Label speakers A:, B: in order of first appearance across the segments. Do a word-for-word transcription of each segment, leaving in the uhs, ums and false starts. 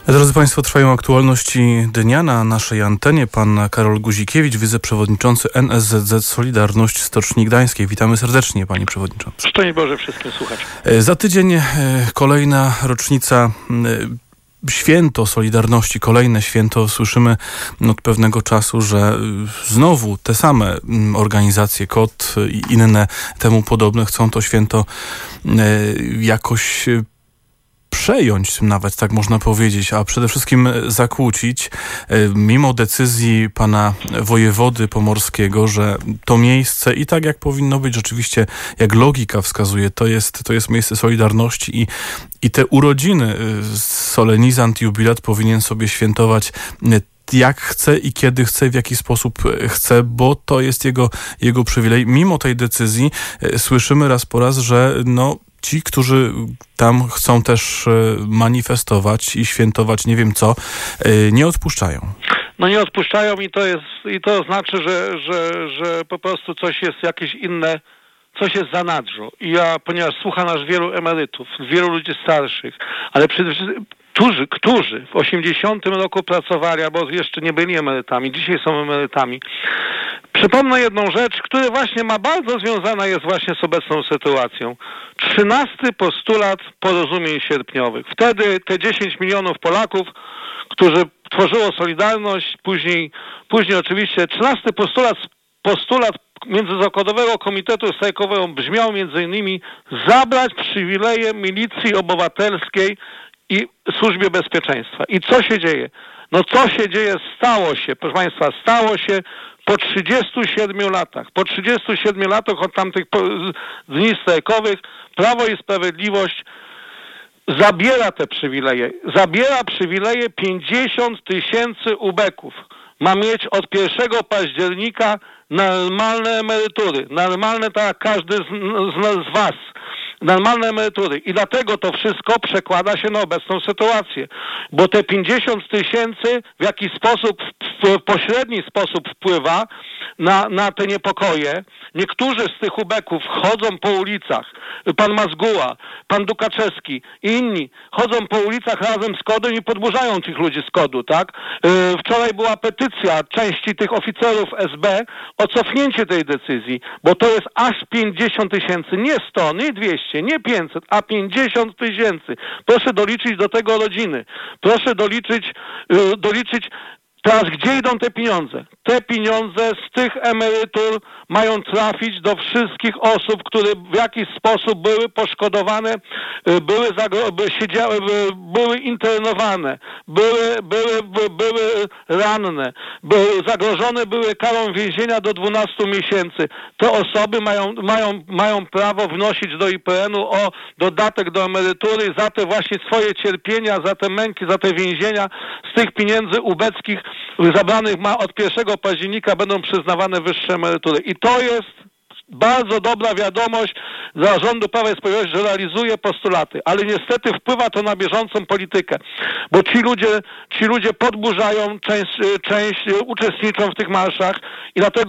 A: Drodzy Państwo, trwają aktualności dnia na naszej antenie. Pan Karol Guzikiewicz, wiceprzewodniczący N S Z Z Solidarność Stoczni Gdańskiej. Witamy serdecznie, Panie Przewodniczący.
B: Szczęść Boże wszystkim słuchaczom.
A: Za tydzień kolejna rocznica, święto Solidarności, kolejne święto. Słyszymy od pewnego czasu, że znowu te same organizacje, K O T i inne temu podobne, chcą to święto jakoś przejąć, nawet tak można powiedzieć, a przede wszystkim zakłócić, mimo decyzji pana wojewody pomorskiego, że to miejsce i tak jak powinno być rzeczywiście, jak logika wskazuje, to jest, to jest miejsce Solidarności i, i te urodziny solenizant, jubilat powinien sobie świętować jak chce i kiedy chce, w jaki sposób chce, bo to jest jego, jego przywilej. Mimo tej decyzji słyszymy raz po raz, że no ci, którzy tam chcą też manifestować i świętować nie wiem co, nie odpuszczają.
B: No nie odpuszczają i to jest, i to znaczy, że, że, że po prostu coś jest jakieś inne, coś jest za nadrzu. I ja, ponieważ słucha nas wielu emerytów, wielu ludzi starszych, ale przede wszystkim Którzy, którzy w osiemdziesiątym roku pracowali, albo jeszcze nie byli emerytami, dzisiaj są emerytami. Przypomnę jedną rzecz, która właśnie ma bardzo związana jest właśnie z obecną sytuacją. Trzynasty postulat porozumień sierpniowych. Wtedy te dziesięć milionów Polaków, którzy tworzyło Solidarność, później, później oczywiście trzynasty postulat, postulat Międzyzakładowego Komitetu Strajkowego brzmiał między innymi zabrać przywileje milicji obywatelskiej i Służbie Bezpieczeństwa. I co się dzieje? No co się dzieje? Stało się, proszę Państwa, stało się po trzydziestu siedmiu latach. Po trzydziestu siedmiu latach od tamtych dni strajkowych Prawo i Sprawiedliwość zabiera te przywileje. Zabiera przywileje pięćdziesiąt tysięcy ubeków. Ma mieć od pierwszego października normalne emerytury. Normalne tak jak każdy z, z, z Was. Normalne emerytury. I dlatego to wszystko przekłada się na obecną sytuację. Bo te pięćdziesiąt tysięcy w jakiś sposób, w pośredni sposób wpływa na, na te niepokoje. Niektórzy z tych ubeków chodzą po ulicach. Pan Mazguła, pan Dukaczewski i inni chodzą po ulicach razem z kodem i podburzają tych ludzi z kodu, tak? Wczoraj była petycja części tych oficerów S B o cofnięcie tej decyzji, bo to jest aż pięćdziesiąt tysięcy, nie sto, nie dwieście, nie pięćset, a pięćdziesiąt tysięcy. Proszę doliczyć do tego rodziny. Proszę doliczyć, doliczyć teraz, gdzie idą te pieniądze? Te pieniądze z tych emerytur mają trafić do wszystkich osób, które w jakiś sposób były poszkodowane, były, zagro- siedziały, były internowane, były, były, były, były ranne, były zagrożone były karą więzienia do dwunastu miesięcy. Te osoby mają, mają, mają prawo wnosić do I P N-u o dodatek do emerytury za te właśnie swoje cierpienia, za te męki, za te więzienia. Z tych pieniędzy ubeckich zabranych ma od pierwszego października będą przyznawane wyższe emerytury. I to jest bardzo dobra wiadomość dla rządu Prawa i Sprawiedliwości, że realizuje postulaty, ale niestety wpływa to na bieżącą politykę, bo ci ludzie, ci ludzie podburzają, część, część uczestniczą w tych marszach i dlatego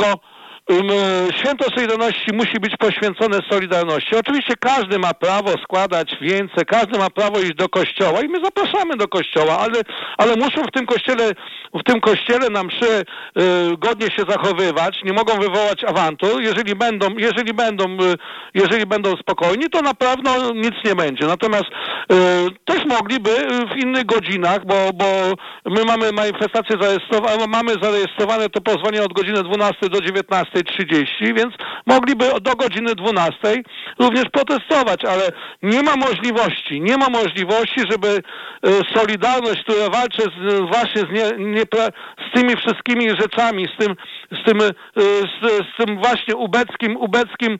B: Święto Solidarności musi być poświęcone Solidarności. Oczywiście każdy ma prawo składać więcej, każdy ma prawo iść do kościoła i my zapraszamy do kościoła, ale, ale muszą w tym kościele, w tym kościele na mszy y, godnie się zachowywać, nie mogą wywołać awantur. Jeżeli będą, jeżeli będą, y, jeżeli będą spokojni, to na pewno nic nie będzie. Natomiast y, też mogliby w innych godzinach, bo, bo my mamy manifestację zarejestrowane, mamy zarejestrowane to pozwolenie od godziny dwunastej do dziewiętnastej trzydzieści, więc mogliby do godziny dwunastej również protestować, ale nie ma możliwości, nie ma możliwości, żeby Solidarność, która walczy z, właśnie z, nie, nie, z tymi wszystkimi rzeczami, z tym, z tym, z, z tym właśnie ubeckim, ubeckim,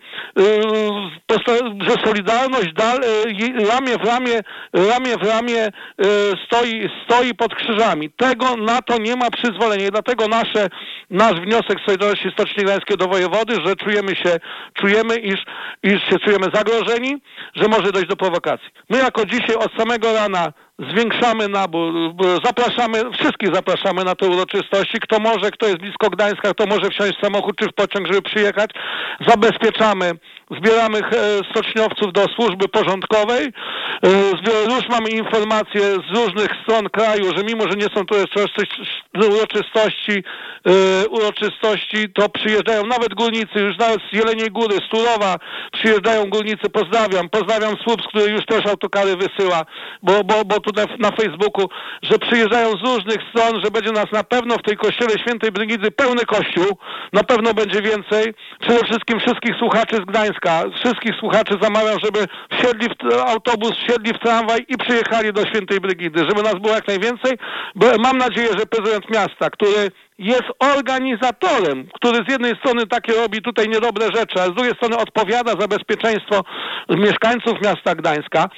B: że Solidarność dal, ramię w ramię, ramię w ramię stoi, stoi pod krzyżami. Tego na to nie ma przyzwolenia i dlatego nasze, nasz wniosek Solidarności Stoczni Gdańskiej do wojewody, że czujemy się, czujemy, iż, iż się czujemy zagrożeni, że może dojść do prowokacji. My jako dzisiaj od samego rana zwiększamy nabór, zapraszamy, wszystkich zapraszamy na te uroczystości. Kto może, kto jest blisko Gdańska, kto może wsiąść w samochód czy w pociąg, żeby przyjechać. Zabezpieczamy, zbieramy stoczniowców do służby porządkowej. Już mamy informacje z różnych stron kraju, że mimo, że nie są to uroczystości, uroczystości, to przyjeżdżają nawet górnicy, już nawet z Jeleniej Góry, z Turowa przyjeżdżają górnicy. Pozdrawiam, pozdrawiam Słupsk, który już też autokary wysyła, bo, bo, bo tutaj na Facebooku, że przyjeżdżają z różnych stron, że będzie nas na pewno w tej kościele Świętej Brygidy pełny kościół, na pewno będzie więcej. Przede wszystkim wszystkich słuchaczy z Gdańska, wszystkich słuchaczy zamawiam, żeby wsiedli w autobus, wsiedli w tramwaj i przyjechali do Świętej Brygidy, żeby nas było jak najwięcej. Mam nadzieję, że prezydent miasta, który jest organizatorem, który z jednej strony takie robi tutaj niedobre rzeczy, a z drugiej strony odpowiada za bezpieczeństwo mieszkańców miasta Gdańska,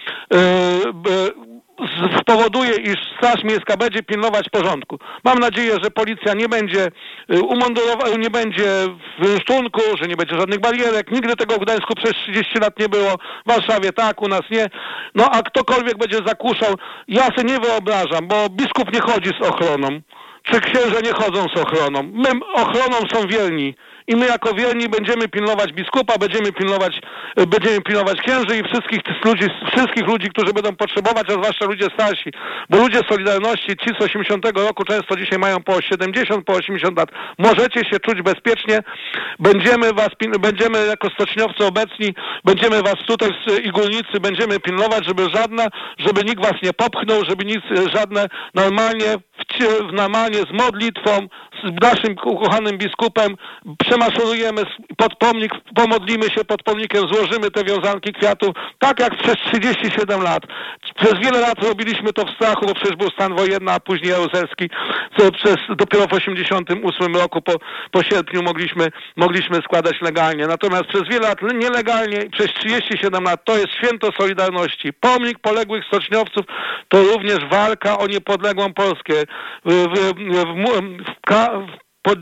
B: spowoduje, iż Straż Miejska będzie pilnować porządku. Mam nadzieję, że policja nie będzie umundurowana, nie będzie w sztunku, że nie będzie żadnych barierek. Nigdy tego w Gdańsku przez trzydzieści lat nie było. W Warszawie tak, u nas nie. No a ktokolwiek będzie zakuszał, ja sobie nie wyobrażam, bo biskup nie chodzi z ochroną. Czy księże nie chodzą z ochroną? My ochroną są wierni. I my jako wierni będziemy pilnować biskupa, będziemy pilnować, będziemy pilnować księży i wszystkich tych ludzi, wszystkich ludzi, którzy będą potrzebować, a zwłaszcza ludzie starsi. Bo ludzie Solidarności, ci z osiemdziesiątego roku często dzisiaj mają po siedemdziesiąt, po osiemdziesiąt lat. Możecie się czuć bezpiecznie. Będziemy was, będziemy jako stoczniowcy obecni, będziemy was tutaj i górnicy, będziemy pilnować, żeby żadna, żeby nikt was nie popchnął, żeby nic, żadne normalnie, w, normalnie z modlitwą, z naszym ukochanym biskupem przemaszerujemy pod pomnik, pomodlimy się pod pomnikiem, złożymy te wiązanki kwiatów, tak jak przez trzydzieści siedem lat. Przez wiele lat robiliśmy to w strachu, bo przecież był stan wojenny, a później jaruzelski, co przez dopiero w osiemdziesiątym ósmym roku po, po sierpniu mogliśmy, mogliśmy składać legalnie. Natomiast przez wiele lat nielegalnie i przez trzydzieści siedem lat to jest święto Solidarności. Pomnik poległych stoczniowców to również walka o niepodległą Polskę. W, w, w, w, Pod,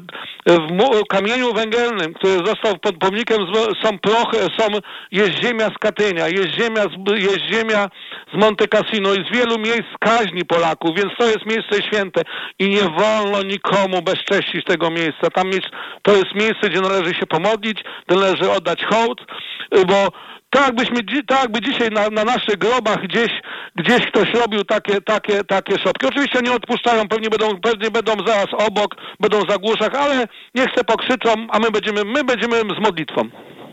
B: w kamieniu węgielnym, który został pod pomnikiem, są prochy, są, jest ziemia z Katynia, jest ziemia z, jest ziemia z Monte Cassino i z wielu miejsc kaźni Polaków, więc to jest miejsce święte i nie wolno nikomu bezcześcić tego miejsca. Tam jest, to jest miejsce, gdzie należy się pomodlić, gdzie należy oddać hołd, bo tak jakbyśmy, tak jakby dzisiaj na, na naszych grobach gdzieś, gdzieś ktoś robił takie, takie, takie szopki. Oczywiście nie odpuszczają, pewnie będą, pewnie będą zaraz obok, będą za głuszach, ale niech se pokrzyczą, a my będziemy, my będziemy z modlitwą.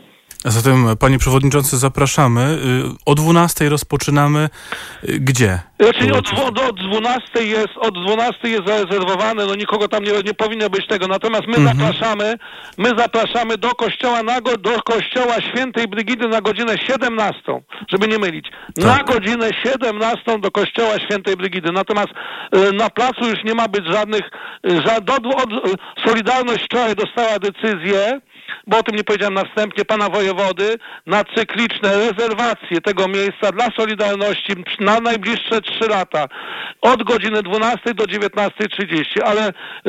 A: A zatem, panie przewodniczący, zapraszamy. O dwunastej rozpoczynamy. Gdzie?
B: Znaczy od, od dwunastej jest, od dwunastej jest zarezerwowane, no nikogo tam nie, nie powinno być tego. Natomiast my mhm. zapraszamy, my zapraszamy do kościoła, na, do kościoła Świętej Brygidy na godzinę siedemnastą, żeby nie mylić. Tak. Na godzinę siedemnastą do kościoła Świętej Brygidy. Natomiast y, na placu już nie ma być żadnych, ża, do, od, Solidarność wczoraj dostała decyzję, bo o tym nie powiedziałem na wstępie, pana wojewody, na cykliczne rezerwacje tego miejsca dla Solidarności na najbliższe trzy lata. Od godziny dwunastej do dziewiętnastej trzydzieści, ale yy,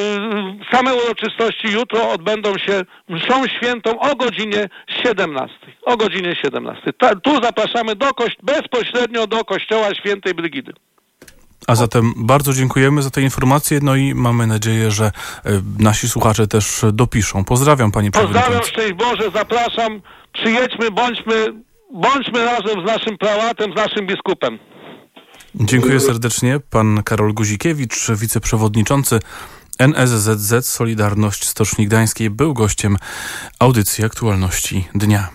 B: same uroczystości jutro odbędą się mszą świętą o godzinie siedemnastej. O godzinie siedemnastej. Ta, tu zapraszamy do kości- bezpośrednio do kościoła Świętej Brygidy.
A: A zatem bardzo dziękujemy za te informacje, no i mamy nadzieję, że nasi słuchacze też dopiszą. Pozdrawiam, panie przewodniczący.
B: Pozdrawiam, szczęść Boże, zapraszam, przyjedźmy, bądźmy, bądźmy razem z naszym prałatem, z naszym biskupem.
A: Dziękuję serdecznie. Pan Karol Guzikiewicz, wiceprzewodniczący N S Z Z Solidarność Stoczni Gdańskiej, był gościem audycji Aktualności Dnia.